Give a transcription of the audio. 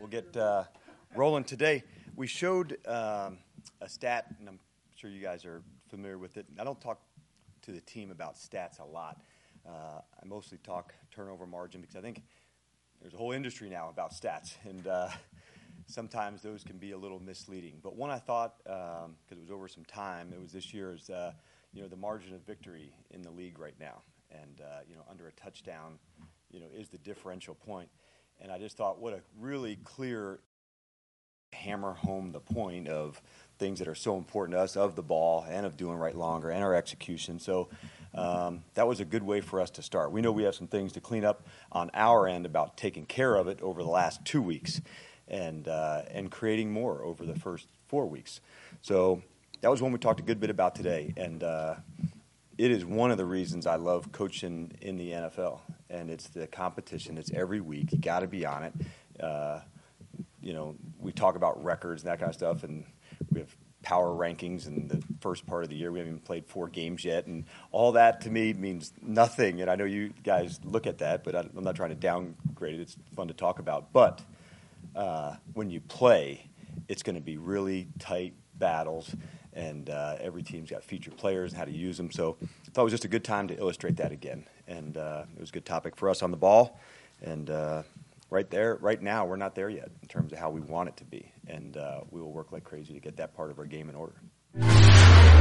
We'll get rolling today. We showed a stat, and I'm sure you guys are familiar with it. I don't talk to the team about stats a lot. I mostly talk turnover margin because I think there's a whole industry now about stats, and sometimes those can be a little misleading. But one I thought, because it was over some time, it was this year, is the margin of victory in the league right now, and under a touchdown, is the differential point. And I just thought, what a really clear hammer home the point of things that are so important to us, of the ball and of doing right longer and our execution. So that was a good way for us to start. We know we have some things to clean up on our end about taking care of it over the last 2 weeks and creating more over the first 4 weeks. So that was one we talked a good bit about today. And it is one of the reasons I love coaching in the NFL. And it's the competition. It's every week. You got to be on it. We talk about records and that kind of stuff, and we have power rankings in the first part of the year. We haven't even played 4 games yet, and all that to me means nothing. And I know you guys look at that, but I'm not trying to downgrade it. It's fun to talk about. But when you play, it's going to be really tight battles, and every team's got featured players and how to use them. So I thought it was just a good time to illustrate that again. And it was a good topic for us on the ball. And right now, we're not there yet in terms of how we want it to be. And we will work like crazy to get that part of our game in order.